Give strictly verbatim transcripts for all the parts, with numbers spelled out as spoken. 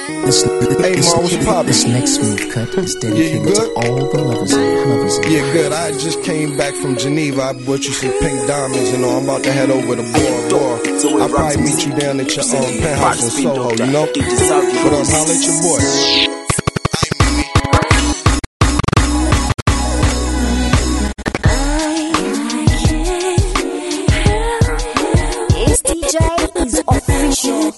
This, Hey, this, Ma, what's poppin'? this next smooth cut is dedicated Yeah, to all the lovers and lovers. Yeah, good. I just came back from Geneva. I bought you some pink diamonds, you know. I'm about to head over to Boardwalk. I'll probably meet you down at your um, penthouse in Soho, you know? But um, holla at your boy. Official.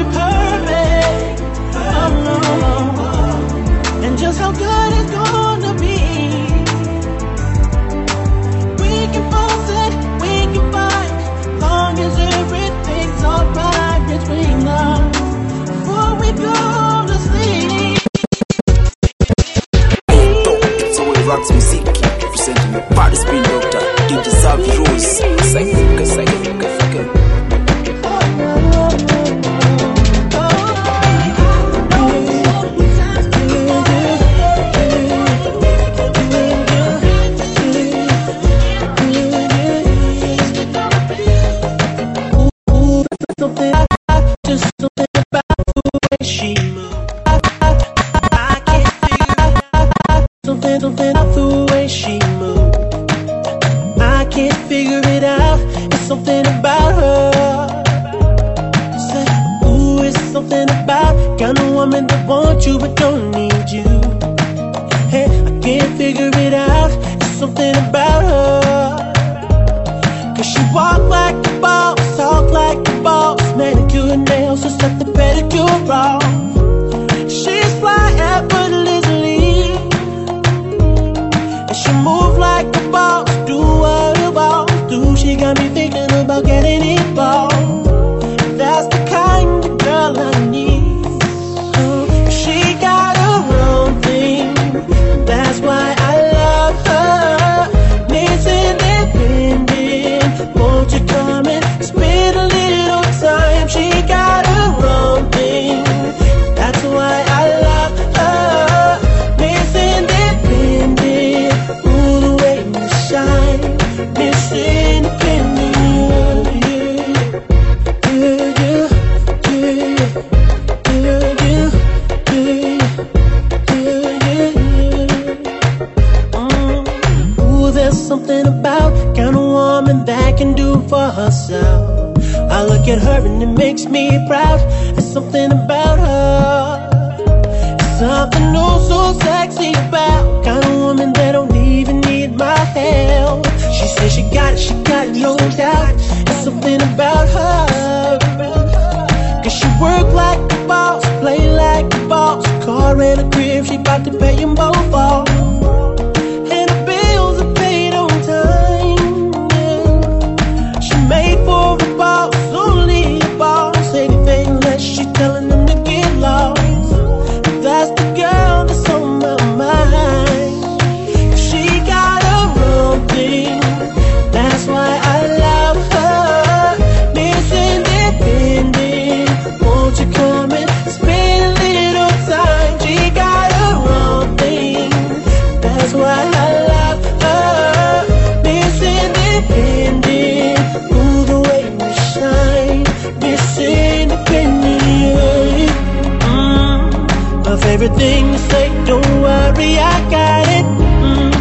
Just how good it's gonna body spin doctor, D J Savvy Rose. Psycho, psycho, psycho. Everything you say, don't worry, I got it. Mm.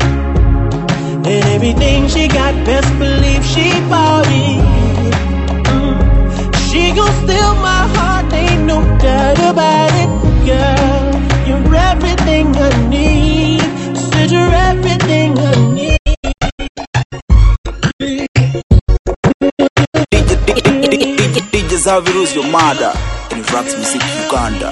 And everything she got, best believe she bought it. Mm. She gon' steal my heart, ain't no doubt about it. Girl, you're everything I need. Said you're everything I need. D J Savvy Rose, your mother, in Rax Music Uganda.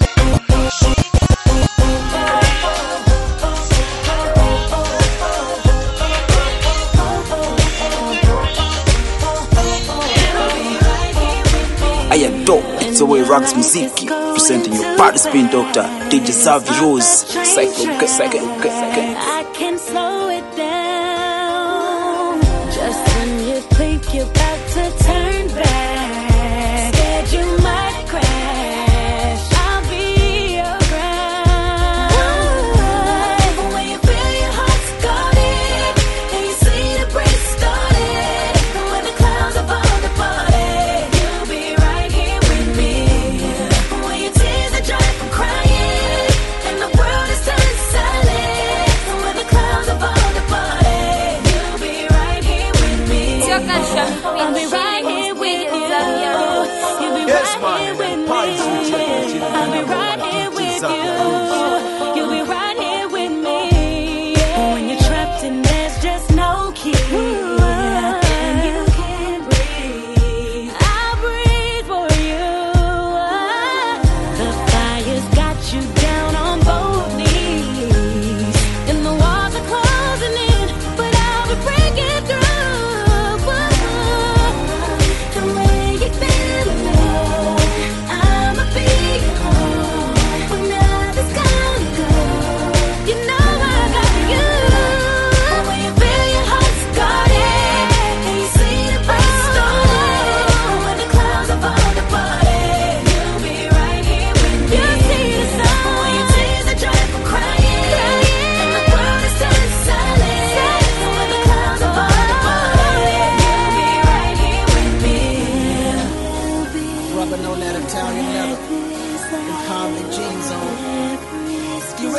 I am dope, it's the way Rax Music presenting your body spin doctor, D J Savvy Rose. Psycho, psycho, psycho. I can slow it down. Just when you think you're about to turn back, scared you might crash, I'll be around. Even when you feel your heart's guarded and you see the breeze started, and when the clouds are falling apart, you'll be right here with me. When your tears are dry from crying and the world is turning silent, and when the clouds are falling apart,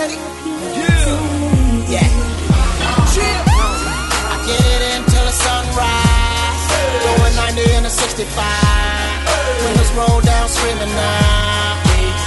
ready? Yeah. Yeah. I get it until the sunrise. Going ninety in a sixty-five. Windows roll down screaming now.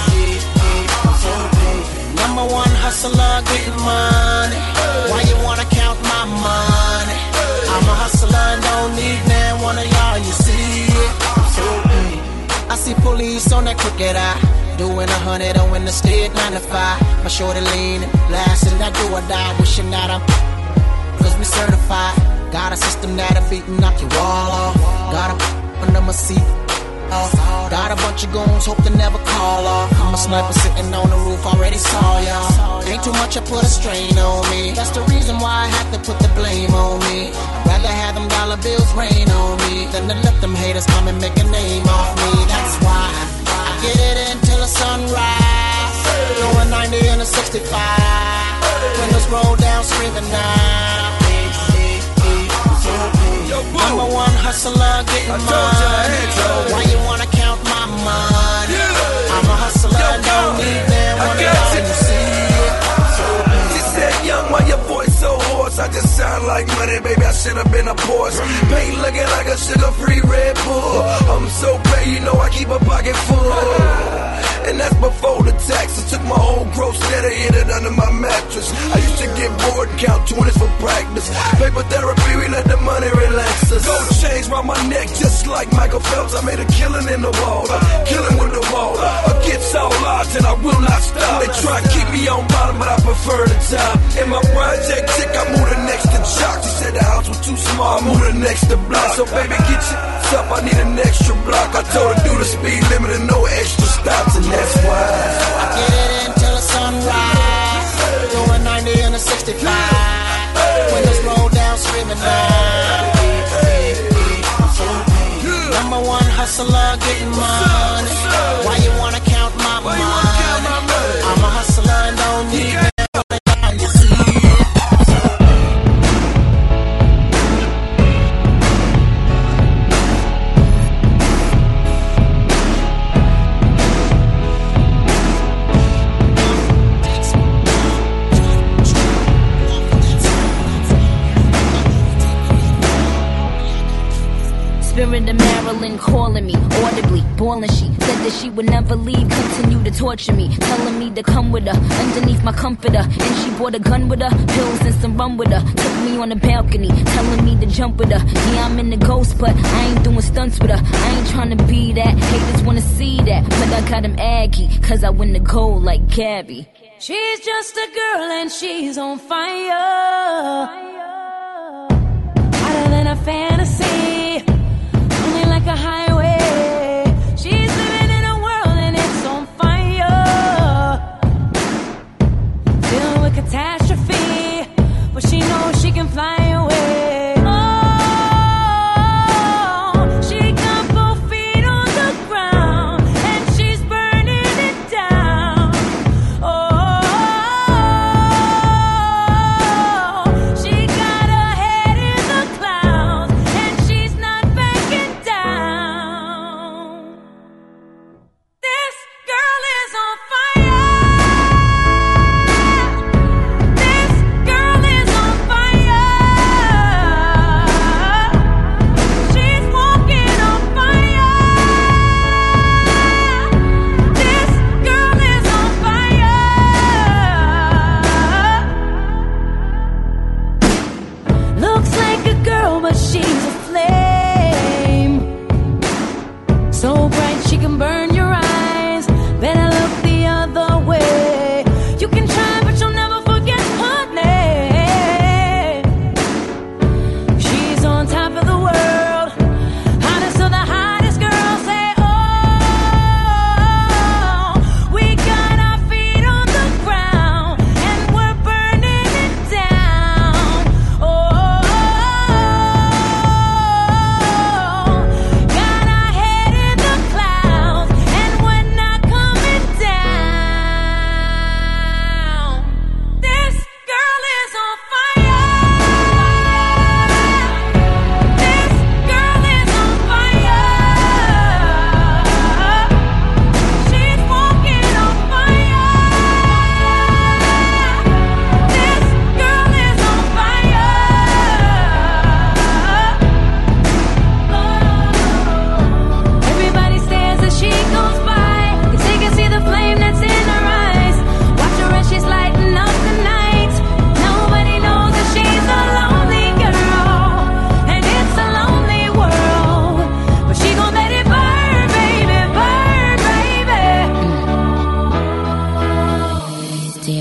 Number one hustler getting money. Why you wanna count my money? I'm a hustler and don't need man one of y'all, you see it. I see police on that crooked eye, doing a hundred on in the state nine to five. My shorty leaning, blasting that do or die, wishing that I'm cause we certified. Got a system that'll beat and knock your wall off. Got a under my seat. Got a bunch of goons, hope to never call off. I'm a sniper sitting on the roof, already saw y'all. Ain't too much, I put a strain on me. That's the reason why I have to put the blame on me. Rather have them dollar bills rain on me than to let them haters come and make a name off me. That's why I get it until the sunrise. Going ninety in a sixty-five. Windows roll down screaming now. Number one hustler getting money. Why you wanna count my money? I'm a hustler, yo, don't need them. I got you. See it. She said, young, why your voice so hoarse? I just sound like money, baby. I should have been a Porsche. Paint looking like a sugar-free Red Bull. I'm so paid, you know I keep a pocket full. And that's before the taxes. Took my whole gross net and hid it under my mattress. I used to get bored and count twenties for practice. Paper therapy, we let the money relax us. Gold chains round my neck just like Michael Phelps. I made a killing in the water, killing with the water. Against all odds and I will not stop. They try to keep me on bottom, but I prefer the top. In my project chick, I moved the next to Jock. She said the house was too small, I moved the next to block. So baby, get your up, I need an extra block. I told her do the speed limit and no extra stops. And that's why I get it until the sunrise. Going ninety in a sixty-five. Windows roll down screaming now. Number one hustler getting money. Why you wanna count my money? I'm a hustler and don't need me. You see it. Spirit of Maryland calling me audibly, bawling. She said that she would never leave, continue to torture me, telling me to come with her underneath my comforter. And she brought a gun with her, pills and some rum with her. Took me on the balcony, telling me to jump with her. Yeah, I'm in the ghost, but I ain't doing stunts with her. I ain't trying to be that, haters wanna see that, but I got him aggy, cause I win the gold like Gabby. She's just a girl and she's on fire, hotter than a fantasy, only like a highway. She's living in a world and it's on fire, filled with catastrophe, but she knows she can fly away. This girl is on fire.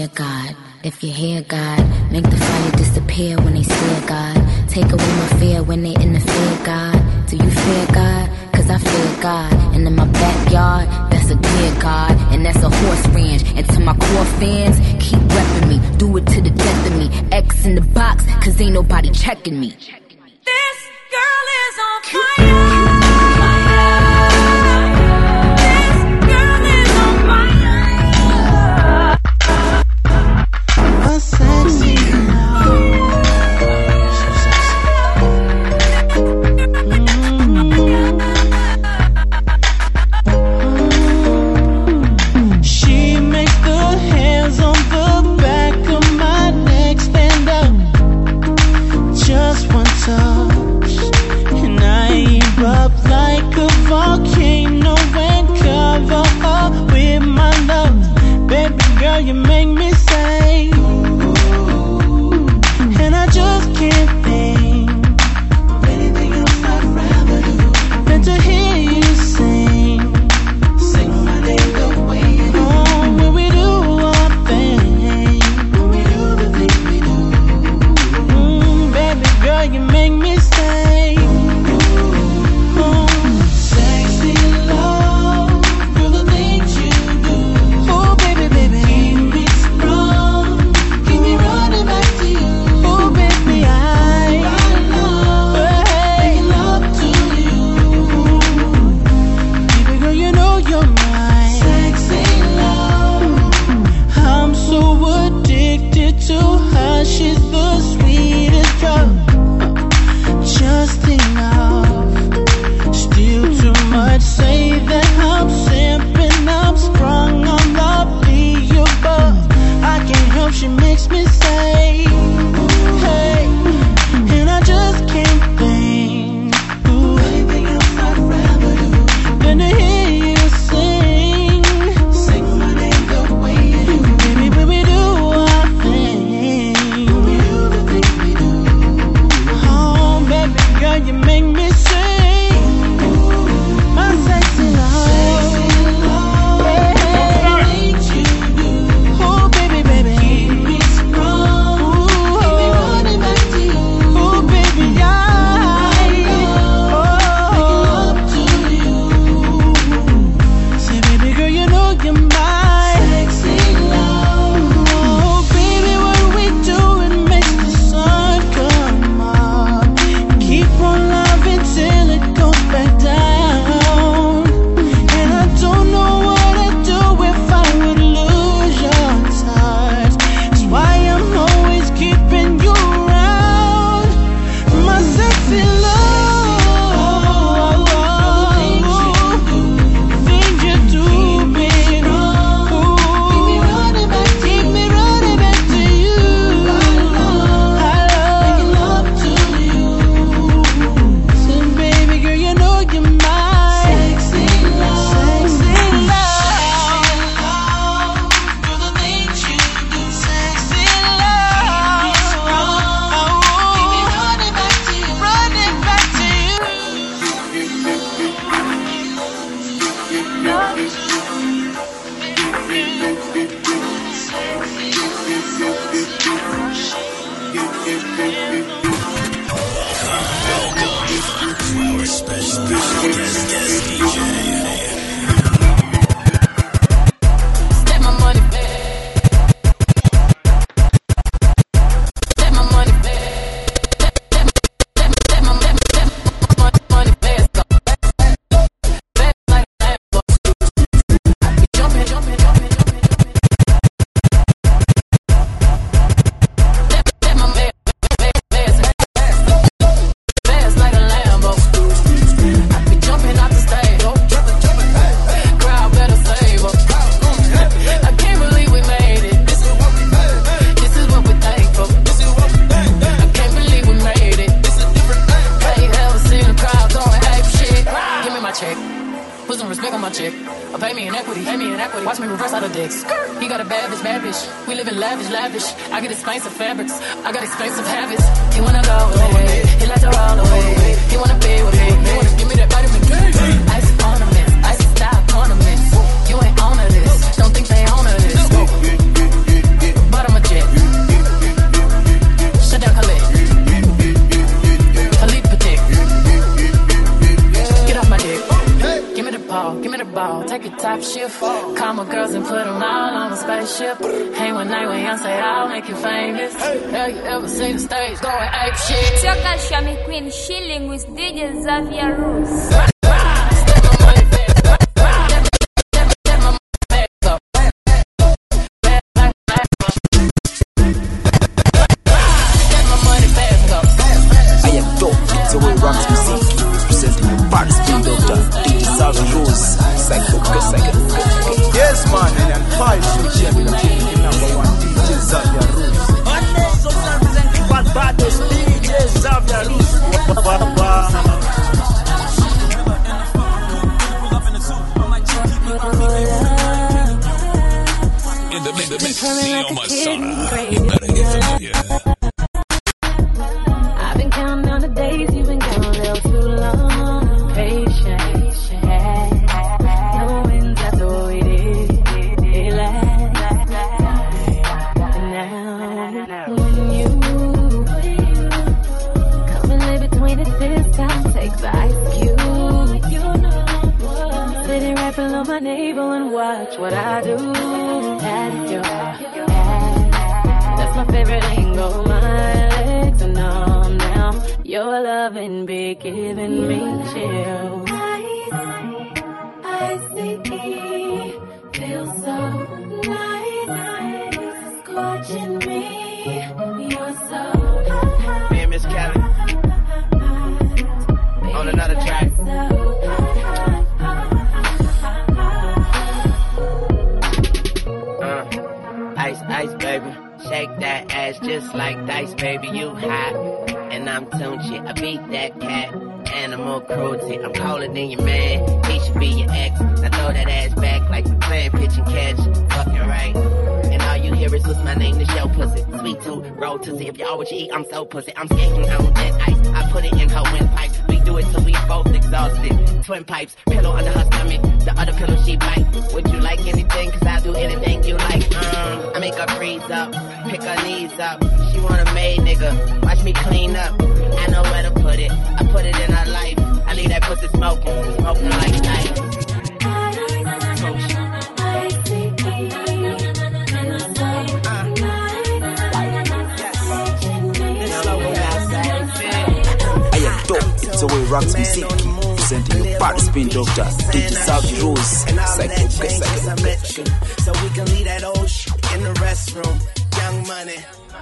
dear God. If you hear God, make the fire disappear when they stare God. Take away my fear when they interfere God. Do you fear God? Cause I fear God. And in my backyard, that's a dear God. And that's a horse ranch. And to my core fans, keep repping me. Do it to the death of me. X in the box, cause ain't nobody checking me. This girl is on fire. You make me say, and I just can't think of anything else I'd rather do than to hear you sing, sing my name the way you do. Oh, when we do our thing, when we do the things we do. Mm, baby girl, you make me say, oh, sexy love, do the things you do. Oh, baby, baby. She's the sweetest drug, just enough. Still too much, say that I'm simping, I'm sprung on lovely above. I can't help, she makes me say, hey, and I just can't think ooh, anything else I'd rather do than to hear you sing, sing my name the way you do. Baby, when we do our thing, girl, you make me sing my sexy love. Sexy love. Hey, things you do. Oh, baby, baby. Keep me strong. Ooh, keep me running back to you. Oh, baby, I love, oh, making love to you. Say, baby girl, you know you're my sexy love. Oh, baby, what we do, it makes the sun come up. Keep on loving till it goes back down. And I don't know what I'd do if I would lose your touch. That's why I'm always keeping you around, my sexy love. Things you do, baby. Ooh, keep me running back, keep me running back to you. I love, making love to you. Baby girl, you know you're my sexy love. Sexy love. Do the things you do. Sexy love. Keep me strong. Keep me running back to you. Running back to you. Our special guest, guest D J. Step my money back. Step my money back. Step my money back. Back like that. Jumping, jumping, jumping, jumping, jumping. Step my man. Fast like a Lambo. I be jumping out the stage. Crowd better save up. I can't believe we made it. This is what we made. This is what we thankful. This is what we made. I can't believe we made it. This is a different thing. I ain't ever seen a crowd throwing ape shit. Give me my check. Put some respect on my check. Or pay me in equity. Pay me in equity. Watch me reverse out of dicks. He got a bad bitch, bad bitch. We live in lavish, lavish. I get expensive fabrics. I got expensive habits. He wanna go away. He like to roll away. He wanna be with me. He wanna give me that vitamin D. Ice ornaments. Ice style ornaments. You ain't on this. Don't think they own this. shift. Call my girls and put them all on a spaceship. Hang one night when young say I'll make you famous. Have you ever seen the stage going ape shit? It's your girl Shami Queen chilling with D J Xavier Rose. Yes, man, and I'm five six years with the number one D J Xavier Rose. On est sur ça, vous inquiétez pas, pas de D J Xavier Rose. In the mix, the mix, Neo Masada. You better get familiar. I've been counting on the days you've been gone a little too long. Patient. Below my navel and watch what I do. That's your ass. That's my favorite angle. My legs are numb now. Your loving be giving me chills. I see, feel so nice. Scorching me. You're so hot. Me and Miss Kelly on another track. Ice, ice, baby. Shake that ass just like dice, baby. You hot, and I'm Tunchi. I beat that cat. Animal cruelty. I'm calling in your man. He should be your ex. Now throw that ass back like we playing pitch and catch. Fucking right. And all you hear is what's my name? This your pussy. Sweet tooth, roll to see if y'all what you eat. I'm so pussy. I'm skating on that ice. I put it in her windpipe. We do it till we both exhausted. Twin pipes, pillow under her stomach. The other pillow she bite. Would you like anything? Cause I do anything you like. Um, I make her freeze up, pick her knees up. She want a maid nigga. Watch me clean up. I know where to put it. I put it in her life. I leave that pussy smoking, smoking like night. I am dope. It's the way Rocks Music. Presenting your party spin doctor, D J Xavier Rose. Psycho, psycho. So we can leave that old shit in the restroom. Young money.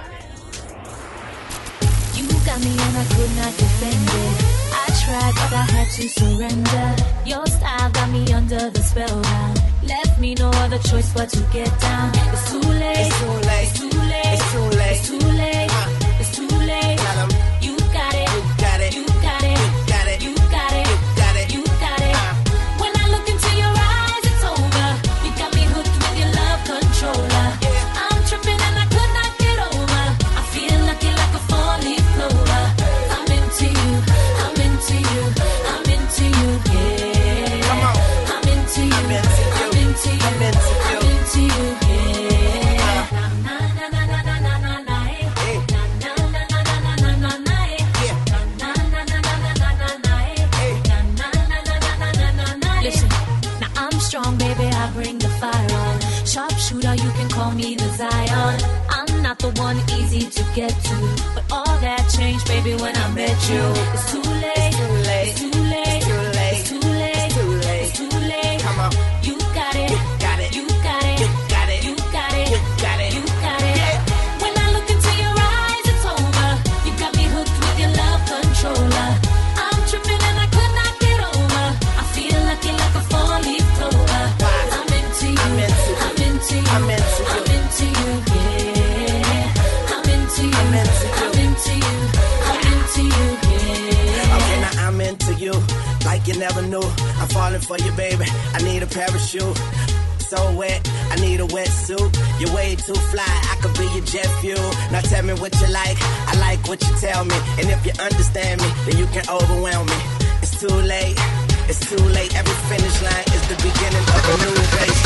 You got me and I could not defend it. I tried but I had to surrender. Your style got me under the spell now. Left me no other choice but to get down. It's too late. It's too late. It's too late. It's too late. It's too late. Uh, it's too late. You got it. You got it. You got it. You got it. You got it. You got it. You got it. Uh, when I look into your eyes, it's over. You got me hooked with your love controller. yeah. I'm tripping and I could not get over. I feel lucky like a four-leaf clover. I'm into you. I'm into you. I'm into you. Yeah. Come on. I'm into you. I'm into you. I'm into you. I'm into you. I'm into you. Yeah. Uh. Na na na na na na na na. Hey. Na na na na na na na na. Yeah. Na na na na na na na na. Hey. Na na na na na na na na. Listen, now I'm strong, baby. I bring the fire on. Sharpshooter, you can call me the Zion. I'm not the one easy to get to, but all that changed, baby, when I met you. It's too late. Too late. It's too late. It's too late. It's too late. It's too late. It's too late. Come on. You got it. You got it. You got it. You got it. You got it. You got it. You got it. Yeah. When I look into your eyes, it's over. You got me hooked with your love controller. I'm tripping and I could not get over. I feel lucky like a four-leaf clover. I'm into you. I'm into you. I'm into you. I'm into you. I'm into you. Yeah. I'm into you. I'm into you. I'm into you. I'm into you. Yeah. Okay, now I'm into you, like you never knew. I'm falling for you, baby. I need a parachute. So wet, I need a wetsuit. You're way too fly, I could be your jet fuel. Now tell me what you like, I like what you tell me. And if you understand me, then you can overwhelm me. It's too late, it's too late. Every finish line is the beginning of a new race.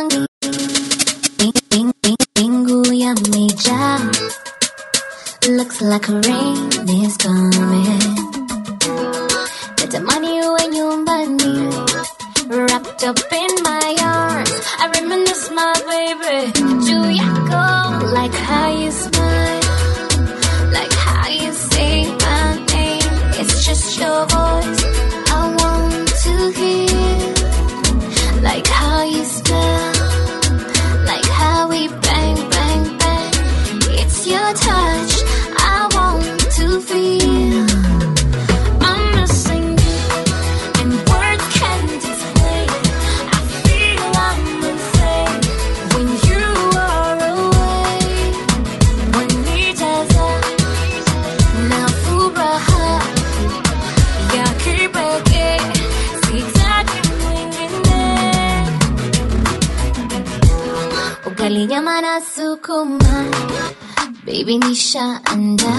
Minggu yang meja, looks looks like rain is coming. Natamani uwe nyumbani, wrapped up in my arms. I reminisce my baby, juu yako. Like how you smile, like how you say my name. It's just your voice I want to hear. Like how you smell, like how we bang, bang, bang. It's your touch I want to feel. I'm missing you, and words can't explain. I feel I'm insane when you are away. When we just now furaha ya kibeke sitaki mwingine. Ugali nyama na sukuma, baby nisha anda,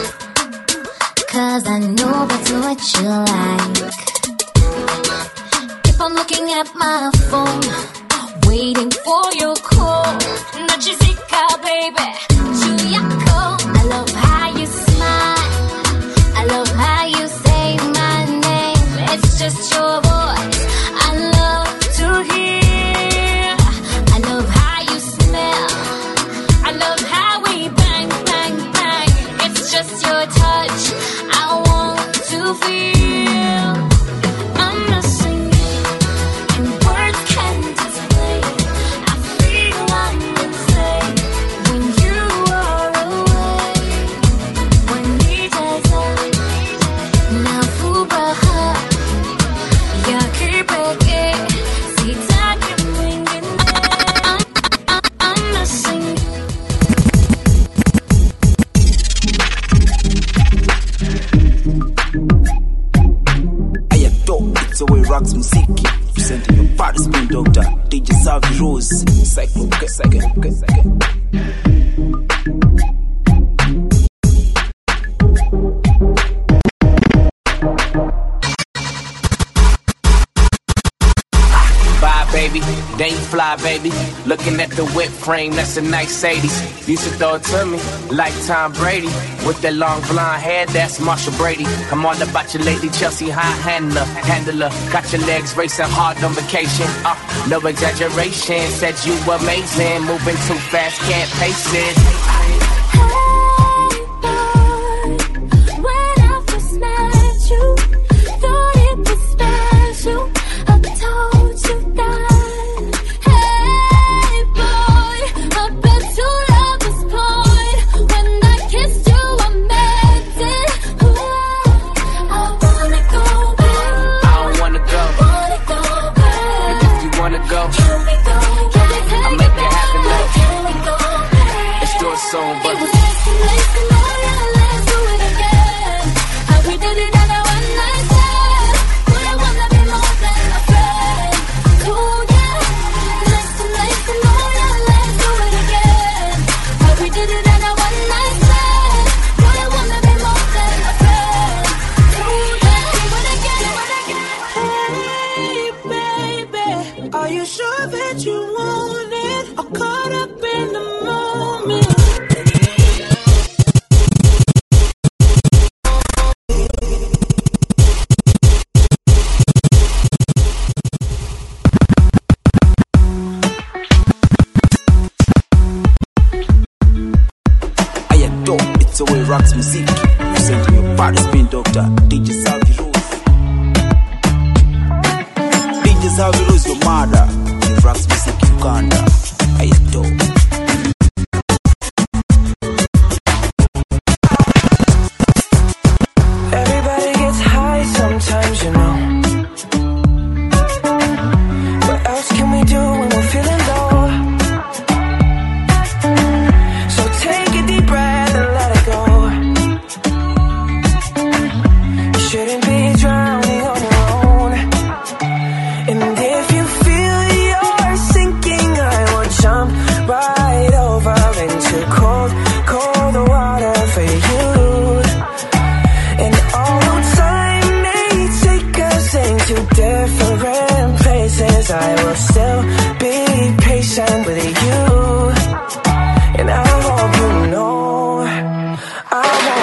cause I know that's what you like. Keep on looking at my phone, waiting for your call. Nachizika baby, juu yako. I love how you smile, I love how you say my name. It's just your voice I love to hear. I love how you smell, I love how we bang, bang, bang. It's just your touch I want to feel. I'm missing you, and words can't explain. I feel I'm insane when you are away. When we just now furaha ya kibeke sitaki mwingine. I'm, I'm, I'm missing you. Ayato, it's away rocks Muziki. Presenting your party spin doctor, D J Savvy Rose. Psycho, second, second. Bye, baby. Then you fly, baby. Looking at the whip frame, that's a nice Sadie. Used to throw it to me like Tom Brady. With that long blonde hair, that's Marsha Brady. I'm all about your lady, Chelsea high handler, handler. Got your legs racing hard on vacation. Uh, no exaggeration. Said you were amazing. Moving too fast, can't pace it. When I first met you, thought it was special. I told you that. Hey boy, I've been to love this point. When I kissed you, I meant it. Ooh, I wanna go back. I don't wanna go. Wanna go back. If you wanna go, Can we go back? I'll make it happen, love. Can we go back? Let's do it soon, but It was destination, oh yeah, let's do it again. How we did it on a one night stand. But I wanna be more than a friend. Cool, yeah. Destination, oh yeah, let's do it again. How we did it on a one night stand. But I wanna be more than a friend. Cool, yeah. Do it again, do it again. Hey, baby, are you sure that you want it? Or caught up in the moment? Ayato, it's away rocks Muziki. Presenting your party spin doctor, D J Savvy Rose. D J Savvy Rose, your mother. Rocks Muziki, Uganda. Ayato. Everybody gets high sometimes, you know. What else can we do when we're feeling low? So take a deep breath and let it go. You shouldn't be drowning on your own. And if you feel you're sinking, I will jump right over into cold, cold water for you. And although time may take us into different places, I will still be patient with you. And I hope you know I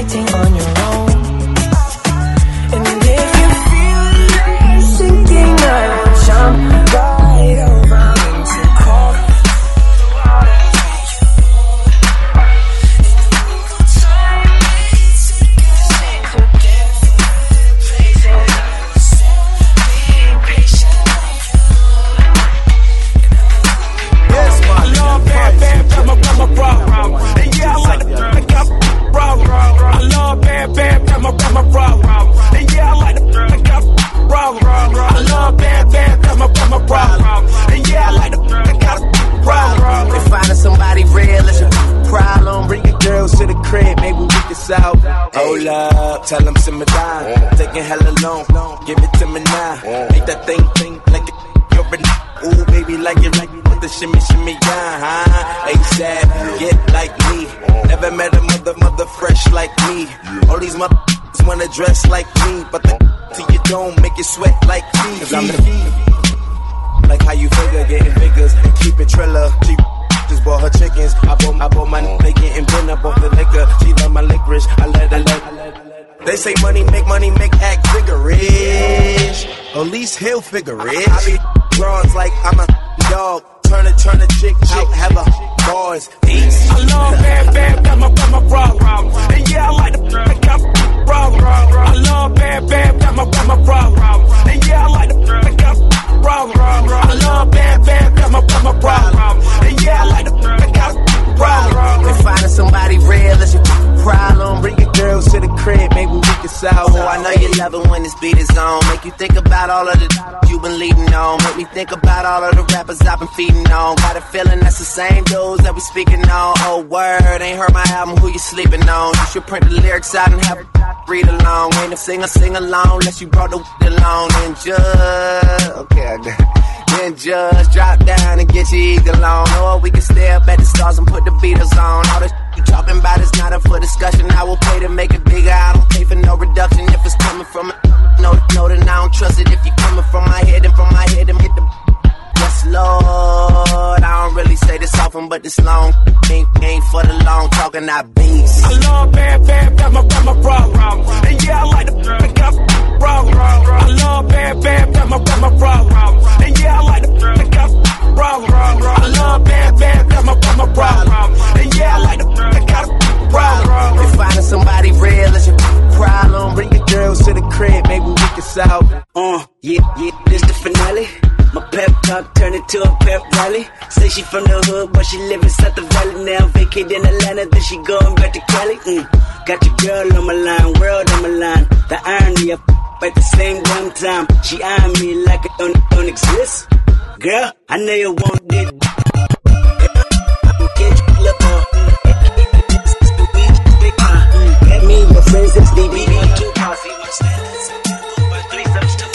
fighting on your own. And if you feel you're sinking, I will jump right over into cold water. Hold up, tell them simmer down. Taking hella long, give it to me now. Make that thing, thing like it, you're an ooh, baby, like it, like it, with the shimmy, shimmy, yeah, huh? A$AP, get like me. Never met a mother, mother fresh like me. All these motherfuckers wanna dress like me, but the till you don't make it sweat like me. Cause I'm the beat. Like how you figure, getting figures, and keep it triller. Cheap. Just bought her chickens. I bought, I bought my they getting bent up off the liquor. She love my licorice. I let her let her. They say money make money make act figure-ish. At least he'll figure-ish. I be bronze like I'm a dog. Turn a turn a chick chick. Have a bars. Peace. I love bad bad got my got my problem. And yeah I like the got my problem. I love bad bad got my got my problem. And yeah I like the got my problem. I love bad bad got my got my problem. And yeah I like the got my problem. If finding somebody real is your problem, bring your girls to the crib, maybe we can solve. Oh, I know you love it when this beat is on. Make you think about all of the you've been leading on. Make me think about all of the rappers I've been feeding on. Got a feeling that's the same dudes that we speaking on. Oh, word, ain't heard my album, who you sleeping on? You should print the lyrics out and have a read along. Ain't a singer sing along unless you brought the weed along. And just, okay, I got it. Then just drop down and get your eagle on. Or we can stay up at the stars and put the Beatles on. All this you talking about is not up for discussion. I will pay to make it bigger. I don't pay for no reduction if it's coming from it. No, no, then I don't trust it. If you coming from my head and from my head and hit the yes, Lord. I don't really say this often, but this long ain't, ain't for the long talking. I beats. I love bad, bad, got my, got my problem. And yeah, I like the got my problem. I love bad, bad, got my, got my problem. And yeah, I like the got my problem. I love bad, bad, got my, got my problem. And yeah, I like the got my problem. If finding somebody real is your problem, bring your girls to the crib, maybe we can solve. Uh, yeah, yeah, this the finale. My pep talk turned into a pep rally. Say she from the hood, but she live inside the valley now. Vacate in Atlanta, then she going back to Cali. Mm. Got your girl on my line, world on my line. The irony of at the same damn time. She eyeing me like it don't, don't exist. Girl, I know you want it. Let me your friends, it's D B. Two posse, my standards. Three steps to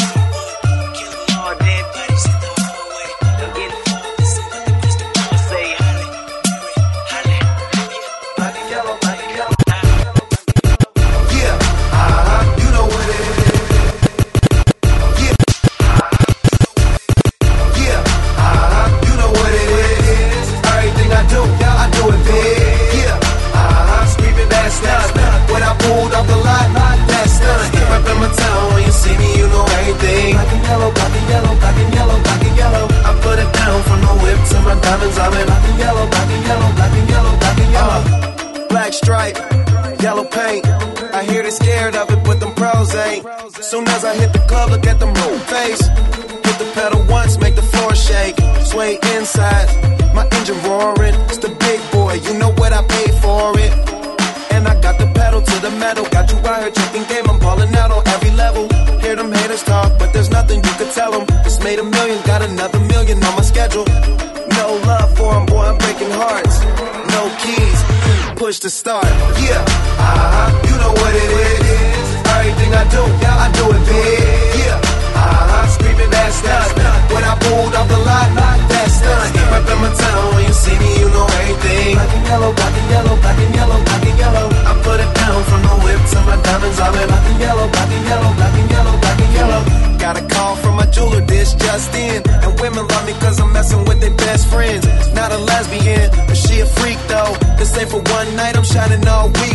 diamonds on it. Black and yellow, black and yellow, black and yellow, black and yellow. Uh, black stripe, yellow paint. I hear they scared of it, but them pros ain't. Soon as I hit the club, look at them whole face. Hit the pedal once, make the floor shake. Sway inside, my engine roaring. It's the big boy, you know what I paid for it. And I got the pedal to the metal. Got you out here checking game, I'm balling out on every level. Hear them haters talk, but there's nothing you could tell them. Just made a million, got another million on my schedule. No love for him, boy, I'm breaking hearts. No keys, push to start. Yeah, uh-huh, you know what it is. Everything I do, yeah, I do it big. Yeah, uh-huh, screaming that's done. When I pulled off the lot, that's done. Reppin' my town, when you see me, you know everything. Black and yellow, black and yellow, black and yellow, black and yellow. I put it down from the whip to my diamonds on it. Black and yellow, black and yellow, black and yellow, black and yellow. Got a call from my jeweler, this just in. And women love me cause I'm messing with their best friends. Not a lesbian, but she a freak though. This ain't for one night, I'm shining all week.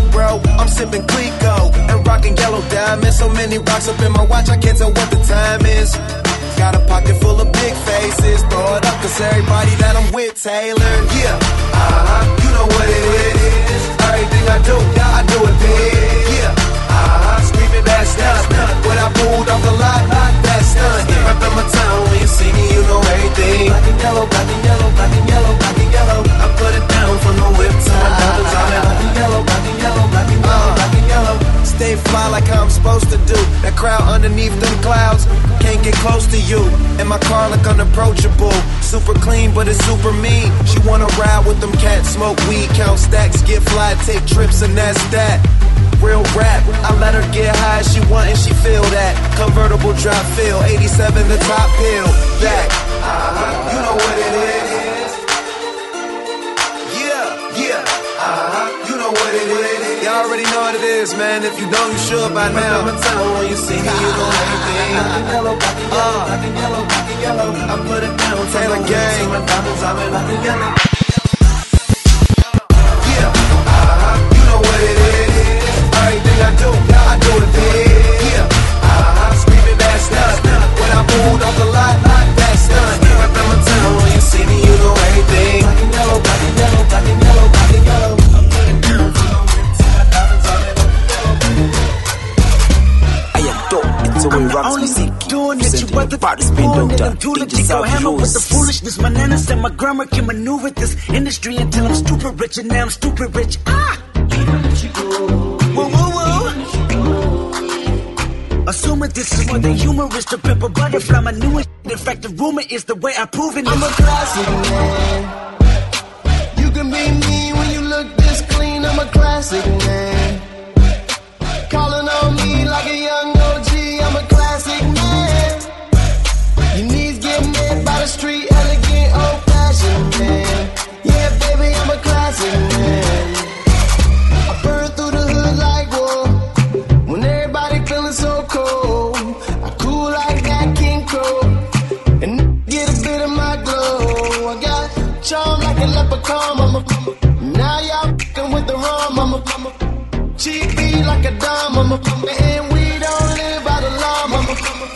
week, bro. I'm sipping Clico and rocking yellow diamonds. So many rocks up in my watch, I can't tell what the time is. Got a pocket full of big faces. Throw it up, cause everybody that I'm with tailored. Yeah, uh-huh, you know what it is. Everything I do, I do it big. Yeah, uh-huh, screaming that's done. When I pulled off the lot, that's done. Yeah. Up in my town, when you see me, you know everything. Black and yellow, black and yellow, black and yellow, black and yellow. I put it down from the whip to my diamonds on it. Black and yellow, black and yellow, black and yellow, black and yellow. Stay fly like how I'm supposed to do. That crowd underneath them clouds can't get close to you. And my car look unapproachable. Super clean, but it's super mean. She wanna ride with them cats, smoke weed, count stacks, get fly, take trips, and that's that. Real rap, I let her get high as she want and she feel that. Convertible drop feel, eighty-seven the top pill. Back, uh-huh, you know what it is. Yeah, yeah, uh-huh, you know what it is. You already know what it is, man. If you don't, you should by now. I'm telling when you see me, you know everything. Black and yellow, black and yellow, black and yellow, black and yellow. I put it down, Taylor Gang. My diamonds, I'm in black and yellow. Yeah, uh-huh, you know what it is. Everything I do, I do it big. Yeah, uh-huh, screaming that's done. When I pulled off the lot, that's done. Up in my town, when you see me, you know everything. Black and yellow, black and yellow, black and yellow, black and yellow. I put it down from the whip to my diamonds, I'm in I adore it's a way rocks music. Presenting your body spin doctor, D J Savvy Rose. With the foolishness, my nanas and my grammar can maneuver this industry until I'm stupid rich, and now I'm stupid rich. Ah! Whoa, whoa, whoa. Assuming this is more than humorous to pimp a butterfly, my newest. In fact, the rumor is the way I prove it. I'm a classic man. You can be me when you look this clean. I'm a classic man. Calling on me like a young O G. I'm a classic man. Your knees get met by the street, elegant, old-fashioned man. Yeah, baby, I'm a classic man. I burn through the hood like whoa. When everybody feeling so cold, I cool like that King Cole. And get a bit of my glow. I got charm like a leprechaun, mama. Now y'all f***ing with the rum, mama. Cheap beat like a dime, mama. And we don't live by the law, mama.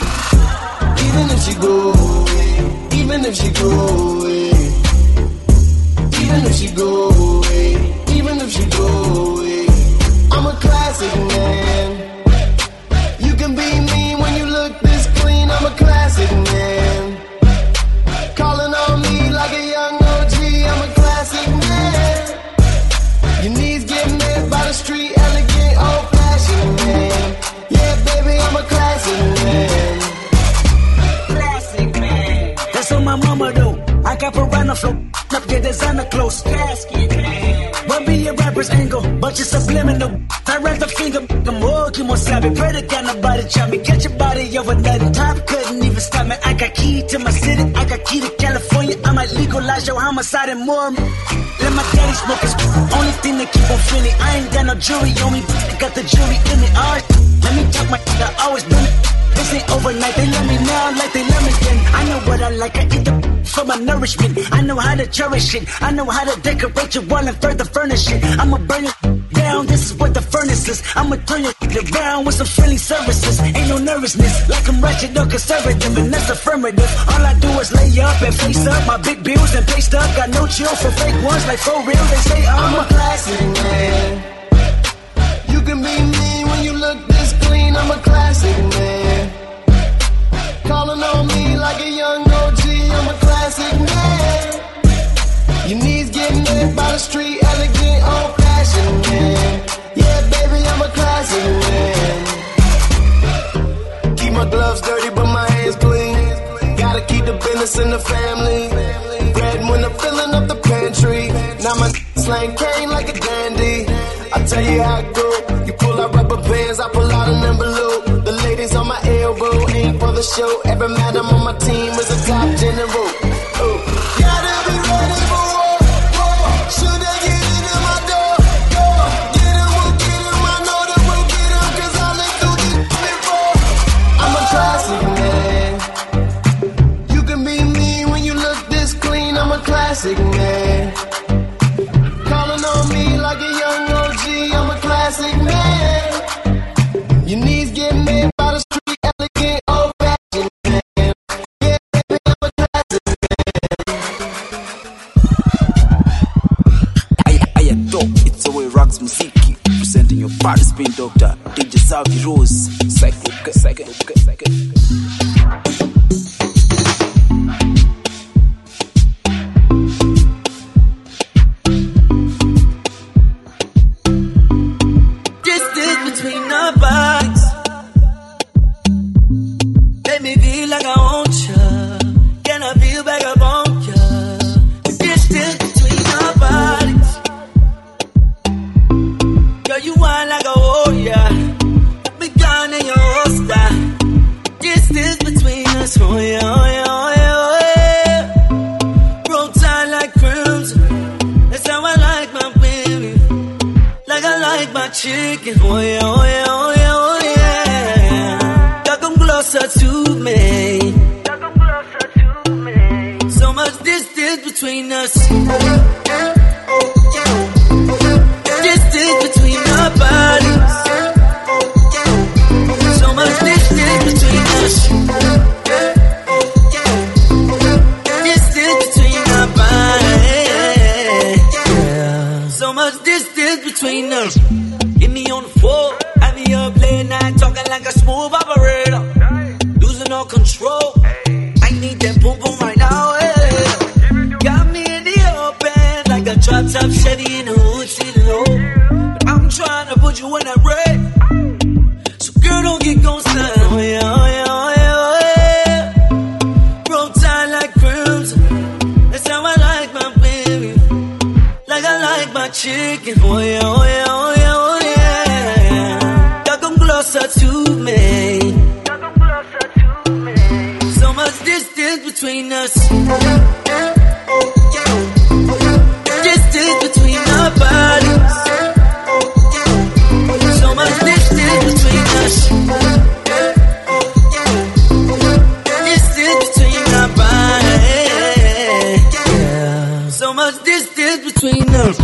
Even if she go away, even if she go away, even if she go away, even if she go away, I'm a classic man. You can be me when you look this clean. I'm a classic man. Calling on me like a young O G. I'm a classic man. Your knees get met by the street, elegant, old-fashioned man. Yeah, baby, I'm a classic man. Classic man. That's what my mama do. I got piranha flow up your designer clothes. Casket man. What be your rapper's angle? Bunch of subliminal. I wrap the finger, I'm more, keep on slapping. Pray to God nobody chop me. Catch your body overnight. Top couldn't even stop me. I got key to my city. I got key to California. I might legalize your homicide and more. Let my daddy smoke his only thing that keep on feeling. I ain't got no jury on me. I got the jury in me. Alright, let me talk my I always do it. This ain't overnight. They love me now like they love me then. I know what I like. I eat the for my nourishment. I know how to cherish it. I know how to decorate your wall and further furnish it. I'ma burn it down. This is what the furnace is. I'ma turn it around with some friendly services. Ain't no nervousness. Like I'm ratchet or conservative, and that's affirmative. All I do is lay up and face up my big bills and pay stuff. Got no chill for fake ones. Like for real, they say I'm, I'm a classic man. You can be me when you look this clean. I'm a classic man. Calling on me like a young O G. I'm a classic man. Your knees get met by the street, elegant, old-fashioned man. Yeah, baby, I'm a classic man. Keep my gloves dirty, but my hands clean. Gotta keep the business in the family. Bread when I'm filling up the pantry. Now my slang cane like a dandy. I tell you how it go. You pull out rubber bands, I pull out an envelope. The ladies on my elbow ain't for the show. Every madam on my team is a top general. Oh, gotta be ready for war. war. Should I get it in my door? door. Get him, we'll get him. I know that we'll get him, cause I lived through this before. I'm a classic man. You can be me when you look this clean. I'm a classic man. Calling on me like a young O G. I'm a classic classic man. Your knees get made by the street, elegant, old-fashioned man. Yeah, baby, I'm a classic man. I adore it's the way Rags Muziki presenting your party spin doctor D J Xavi Rose. Psycho, psycho, psycho. Chicken, oh yeah, oh yeah, oh yeah, oh yeah. Y'all come closer to me. Y'all come closer to me. So much distance between us. Distance between our bodies. So much distance between us. Distance between our bodies. So much distance between us. On the floor, have me up late night talking like a smooth operator, losing all control. I need that boom boom right now. Hey. Got me in the open like a drop top Chevy in the hood, sitting low. But I'm trying to put you in that red, so girl don't get ghosted. Oh yeah, oh yeah, oh yeah, oh yeah. Roll tight like crimson. That's how I like my baby, like I like my chicken. Oh yeah, oh yeah, oh yeah. Closer to me. So much distance between us. Distance between our bodies. So much distance between us. Distance between our bodies. So much distance between us.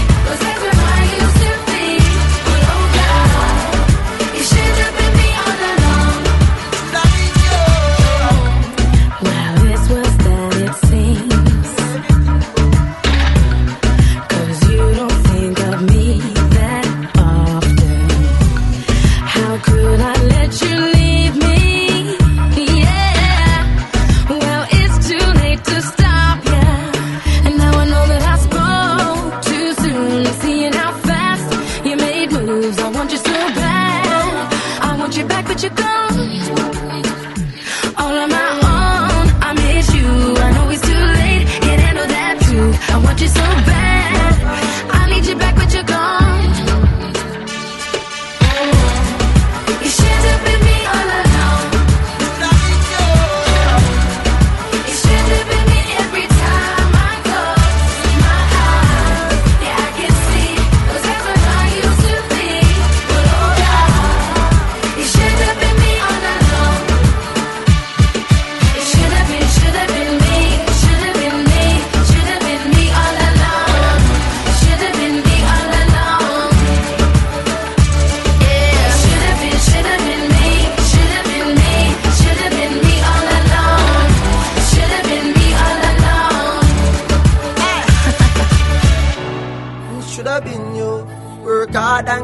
On the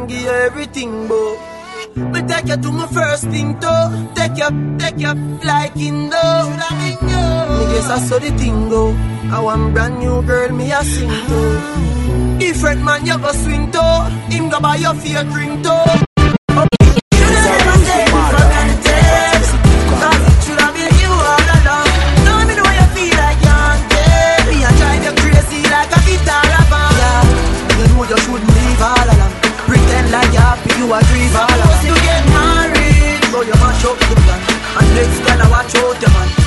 give you everything, bro. We take you to my first thing, too. Take you, take you like in though. Me guess I saw the thing, go. I want brand new girl, me a sing, too. Different man, you go swing, too. Him go buy your fear drink, too. You shouldn't leave all along. Pretend like you're happy, you are grieve all along. You get married, so you mash up the plan. And next girl, I watch out your man.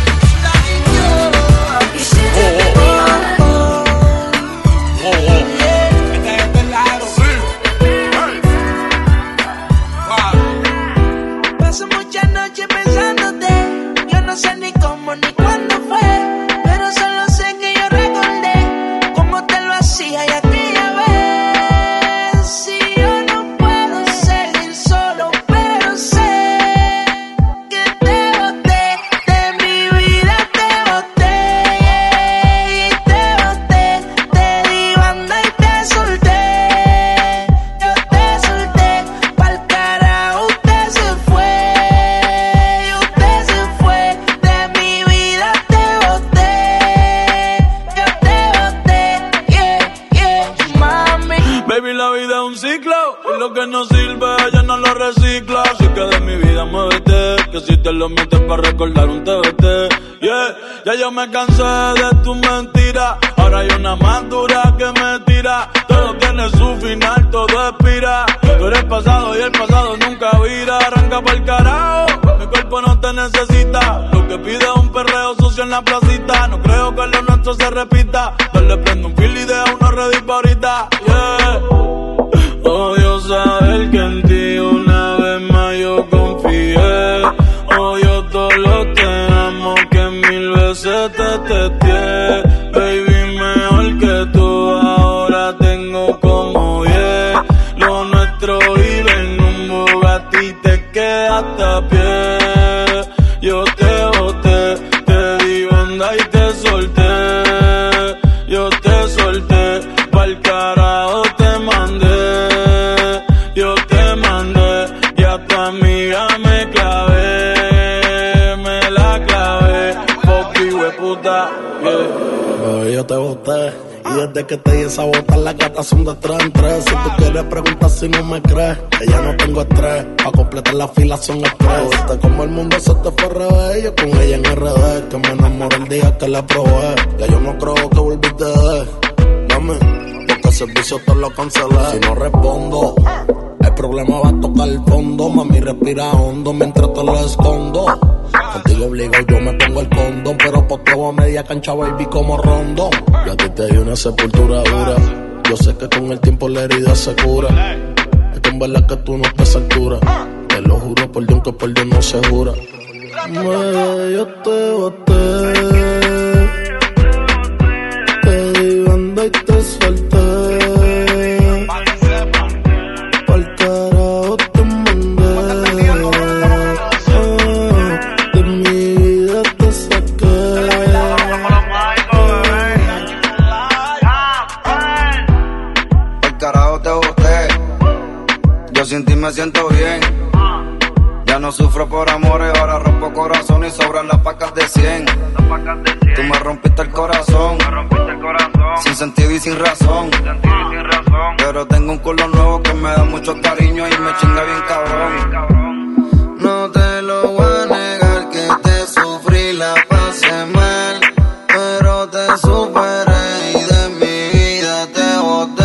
You should have been all alone. Oh, oh. Paso muchas noches pensándote. Yo no sé ni cómo ni cuándo fue, pero solo sé que yo recordé cómo te lo hacía y aquella vez. Lo que no sirve, ella no lo recicla. Así que de mi vida muévete, que si te lo metes para recordar un T B T. Yeah, ya yo me cansé de tu mentira. Ahora hay una más dura que me tira. Todo tiene su final, todo expira. Tú eres pasado y el pasado nunca vira. Arranca pa'l carajo, mi cuerpo no te necesita. Lo que pide es un perreo sucio en la placita. No creo que lo nuestro se repita. Dale, prende un fil y deja uno ready pa' ahorita. Yeah. Odio saber que en ti una vez más yo confié. Odio todo lo te amo que mil veces te testé. Baby, mejor que tú ahora tengo como diez. Lo nuestro vive en un Bugatti, te quedaste a pie. Yo te boté, te di banda y te solté. Yo te solté, pa'l carajo te mandé. Yo te mandé y a tu amiga me clavé, me la clavé, fuck hueputa, yeah. Bebé, yo te boté y desde que te di esa bota las gatas son de tres en tres. Si tú quieres preguntar si no me crees, que ya no tengo estrés, pa' completar la fila son estrés. Viste como el mundo se te fue al revés, yo con ella en R D, que me enamoré el día que la probé. Ya yo no creo que volviste de, dame, porque el servicio te lo cancelé. Si no respondo, el problema va a tocar el fondo. Mami, respira hondo mientras te lo escondo. Contigo obligado yo me pongo el condón, pero por todo a media cancha, baby, como rondón. Yo a ti te di una sepultura dura. Yo sé que con el tiempo la herida se cura. Es que en verdad que tú no estás a esa altura. Te lo juro por Dios que por Dios no se jura. Madre, yo te boté, te di banda y te solté. Sin ti me siento bien. Ya no sufro por amores, ahora rompo corazón y sobran las pacas de cien. Tú me rompiste el corazón, sin sentido y sin razón. Pero tengo un culo nuevo que me da mucho cariño y me chinga bien cabrón. No te lo voy a negar que te sufrí, la pasé mal, pero te superé y de mi vida te boté.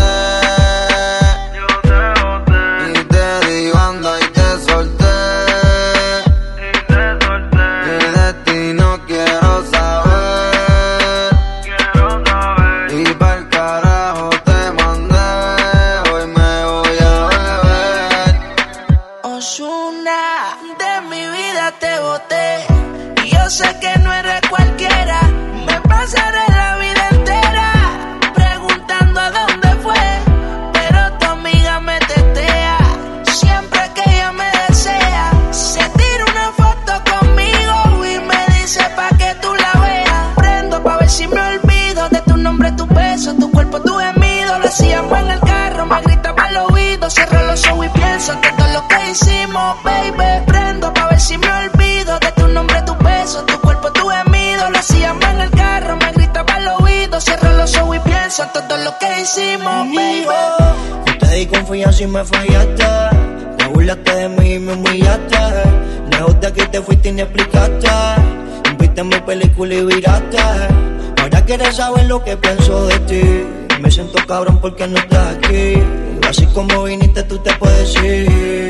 Tu cuerpo, tu gemido, lo hacíamos en el carro, me gritaba al oído, cierra los ojos y pienso en todo lo que hicimos, baby. Prendo pa' ver si me olvido de tu nombre, tu beso, tu cuerpo, tu gemido. Lo hacíamos en el carro, me gritaba al oído. Cierro los ojos y pienso en todo lo que hicimos, baby. Yo te di confianza y me fallaste. Me burlaste de mí y me humillaste. Lejos de aquí te fuiste y ni explicaste. Viste mi película y viraste. Ahora quieres saber lo que pienso de ti. Me siento cabrón porque no estás aquí. Así como viniste tú te puedes ir.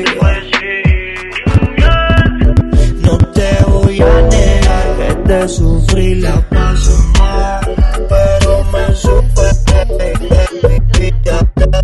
No te voy a negar que te sufrí, la paso mal, pero me supe mi vida.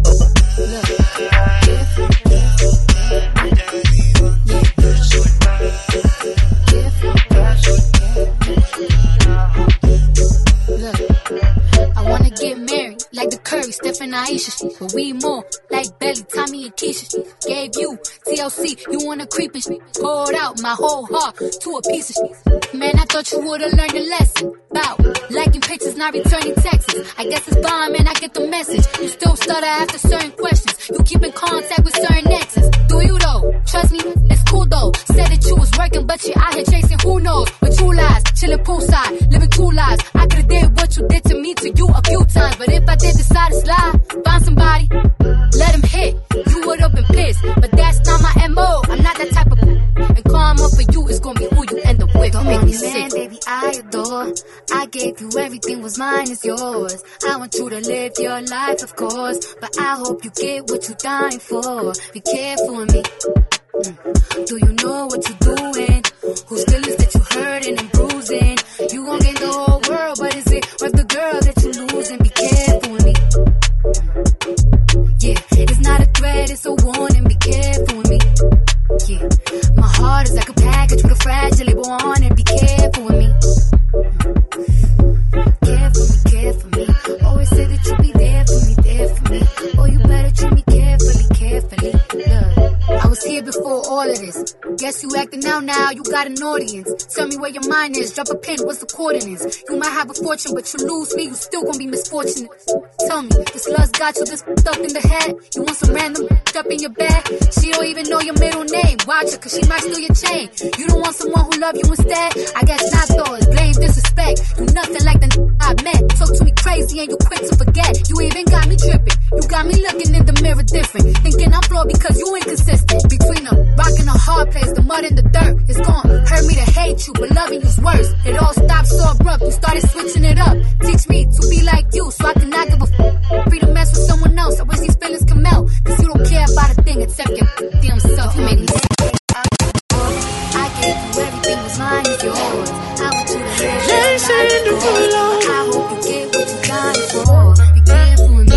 Get married like the Curry, Steph and Aisha. But we more like Belly, Tommy and Keisha. Gave you T L C, you wanna creep and poured out my whole heart to a piece of shit. Man, I thought you would've learned a lesson about liking pictures, not returning texts. I guess it's fine, man, I get the message. You still stutter after certain questions. You keep in contact with certain exes. Do you though? Trust me, it's cool though. Said that you was working, but you out here chasing who knows. With true lies, chilling poolside, living two lives. I could've did what you did to me to you a few times, but if I did decide to slide, find somebody, let him hit. You would've been pissed, but that's not my M O. I'm not that type of and karma for you is gonna be who you end up with. Don't make me sick. Man, baby, I adore. I gave you everything, was mine is yours. I want you to live your life, of course, but I hope you get what you're dying for. Be careful with me. Mm. Do you know what you're doing? Whose feelings that you hurting and bruising? You gon' gain the whole world, but is it worth the girl that you losing? Be careful with me. Yeah, it's not a threat, it's a warning. Be careful with me. Yeah, my heart is like a package with a fragile label on it. Be careful with me. Careful me, careful me. Always say that you'll be there for me, there for me. Oh, you better treat me carefully, carefully. Look, I was here before all of this. Guess you acting out now, you got an audience. Tell me where your mind is, drop a pin, what's the coordinates? You might have a fortune, but you lose me, you still gonna be misfortunate. Tell me, this lust got you this up in the head? You want some random up in your bed? She don't even know your middle name. Watch her, cause she might steal your chain. You don't want someone who love you instead? I guess not though, it's blame, disrespect. You nothing like the I met. Talk to me crazy and you quick to forget. You even got me tripping. You got me looking in the mirror different. Thinking I'm flawed because you inconsistent. Between a rock and a hard place, the mud and the dirt. It's gonna hurt me to hate you, but loving you's worse. It all stopped so abrupt, you started switching it up. Teach me to be like you so I can not give a f- free to mess with someone else. I wish these feelings can melt. Cause you don't care about a thing except your damn self. You make me sick. I gave you everything, was mine is yours. I want you to live your life, I hope you get what you're dying for. Be careful with me.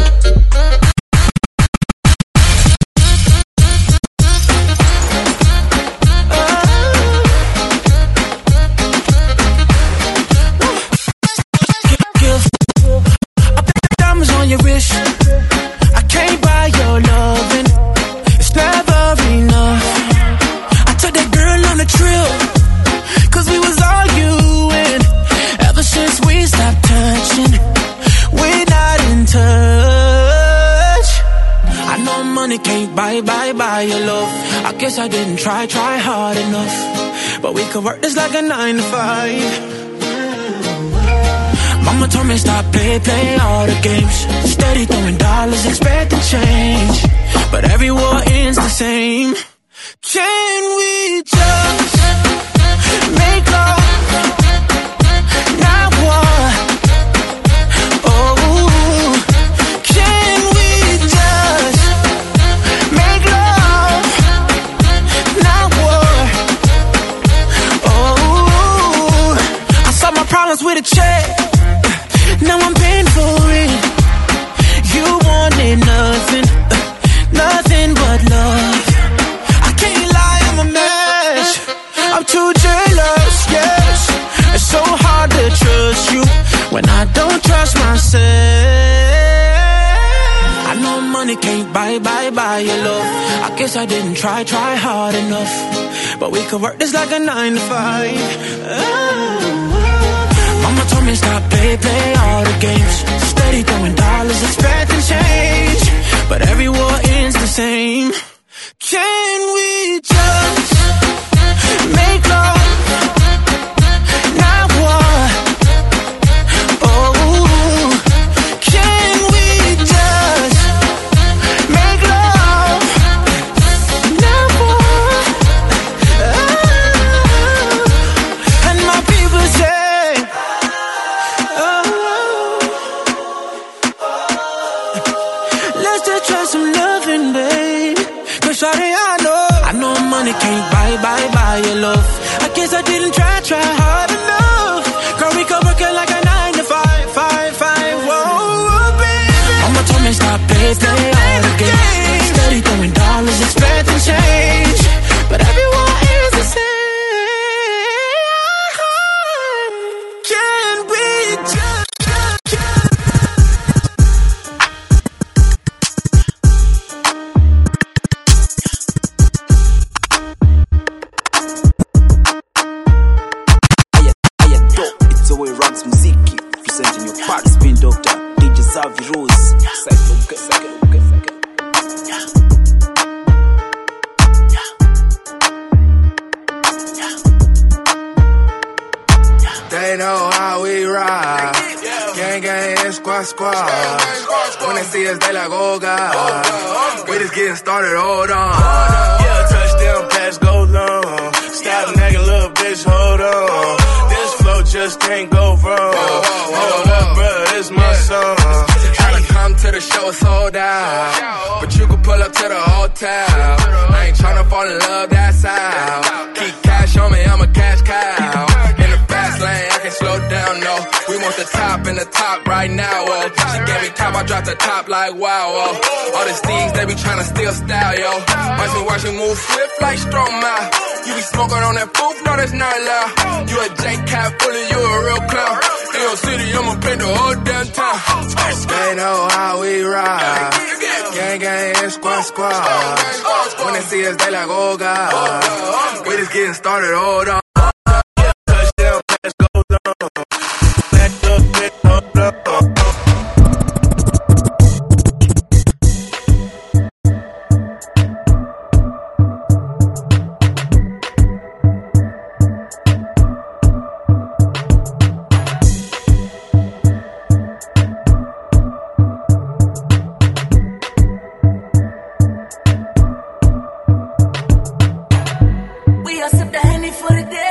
Diamonds on your wrist, I can't buy your loving. It's never enough. I took that girl on a trip, cause we was arguing. Ever since we stopped touching, we're not in touch. I know money can't buy, buy, buy your love. I guess I didn't try, try hard enough. But we could work this like a nine to five. Mama told me stop, play, play all the games. Steady throwing dollars, expecting change. But every war ends the same. Can we just make love? Not war. Oh, can we just make love? Not war. Oh, I solved my problems with a check. Now I'm paying for it. You wanted nothing, nothing but love. I can't lie, I'm a mess. I'm too jealous, yes. It's so hard to trust you when I don't trust myself. I know money can't buy, buy, buy your love. I guess I didn't try, try hard enough. But we could work this like a nine to five. Oh. Mama told me stop, play, play all the games. Steady throwing dollars, expecting change. But every war ends the same. Can we just make love? Not war. Oh, can we just make love? Not war. Oh, and my people say, oh, let's just try some loving, babe. Cause shawty, I know, I know money can't buy, buy, buy your love. I guess I didn't try, try hard enough. Girl, we could work it like a nine to five, five, five, whoa, baby. Mama told me stop, play, play all the games. Steady throwing dollars, expecting change. But everyone is the same. Can we just Muziki, presenting your party spin doctor, D J Xavi Rose. Second, second, second. They know how we ride. Gang, gang, and squad, squad. When they see us, they like, oh God. We just getting started, hold on. Yeah, touchdown, pass, go long. Stop nagging, little bitch, hold on. This flow just can't go wrong. Hold up, bruh, it's my song. Tryna come to the show, sold out. But you can pull up to the hotel. I ain't tryna fall in love, that's how. Keep cash on me, I'm a cash cow. In the fast lane, I can slow down, no. We want the top and the top right now, oh. She gave me top, I dropped the top like wow, oh. All these things, they be tryna steal style, yo. Watch me, watch me move swift like Strongman. You be smoking on that booth, no, that's not loud. You a J-Cap fully, you a real clown. In your city, I'ma paint the whole damn town. They know how we ride. Gang, gang, and squad, squad. When they see us, they like, oh God. We just getting started, hold on. Touchdown, pass, go long. Back up, back up, back up. We are sip the Henny for the day.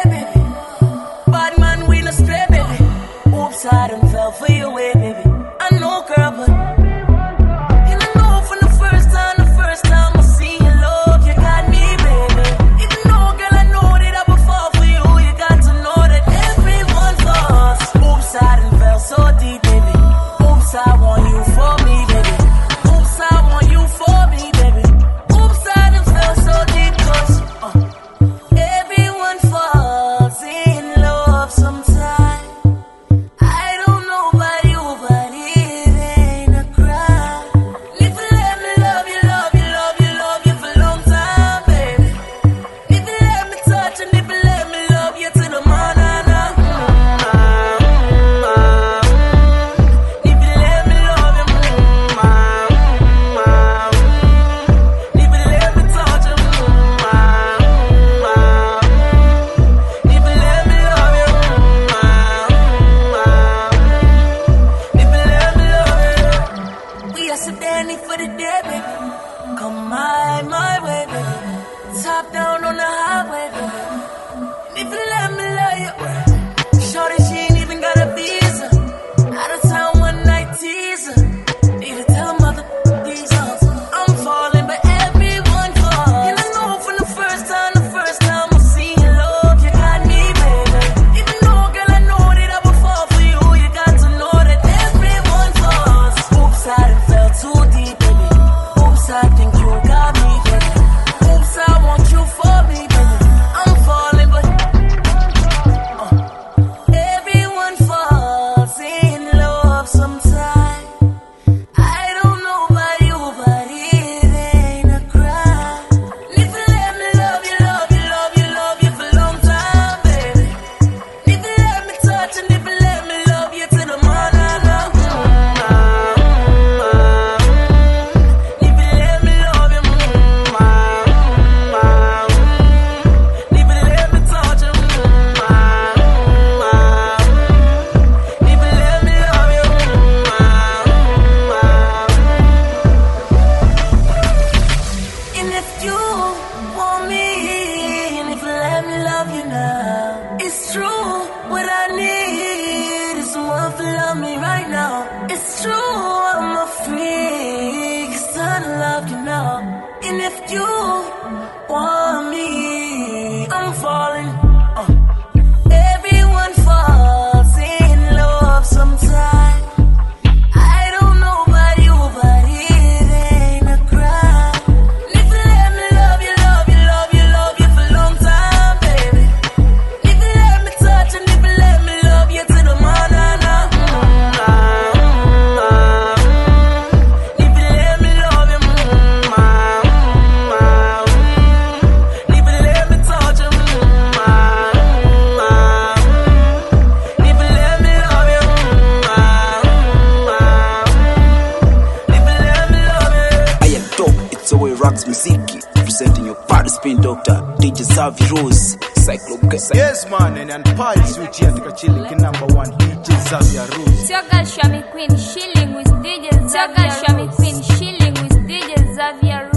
It's true, what I need is someone to love me right now. It's true, I'm a freak, it's time to love you now. And if you want me, I'm falling. uh. Everyone falls in love sometime. I don't know about you, but it ain't a crime. If you let me love you, love you, love you, love you for a long time, baby. If you let me touch and if you let me love you to the morning, nah, mm, ah, mm, ah. If you let me love you, mm, ah, mm, ah, mm. If you let me touch you, mm, ah, mm, ah, mm. If you let me love you, mm, ah, mm, ah, mm. If you let me love you. I am dope, it's a way Rocks Muziki. Presenting your party spin doctor, D J Xavi Rose, Cyclo Gasa. Yes man, and and party switch here to chilling number one D J Xavi Rose. Yoga Shami Queen, chilling with D J Xavi Rose. Yoga Shami Queen, chilling with D J Xavi Rose.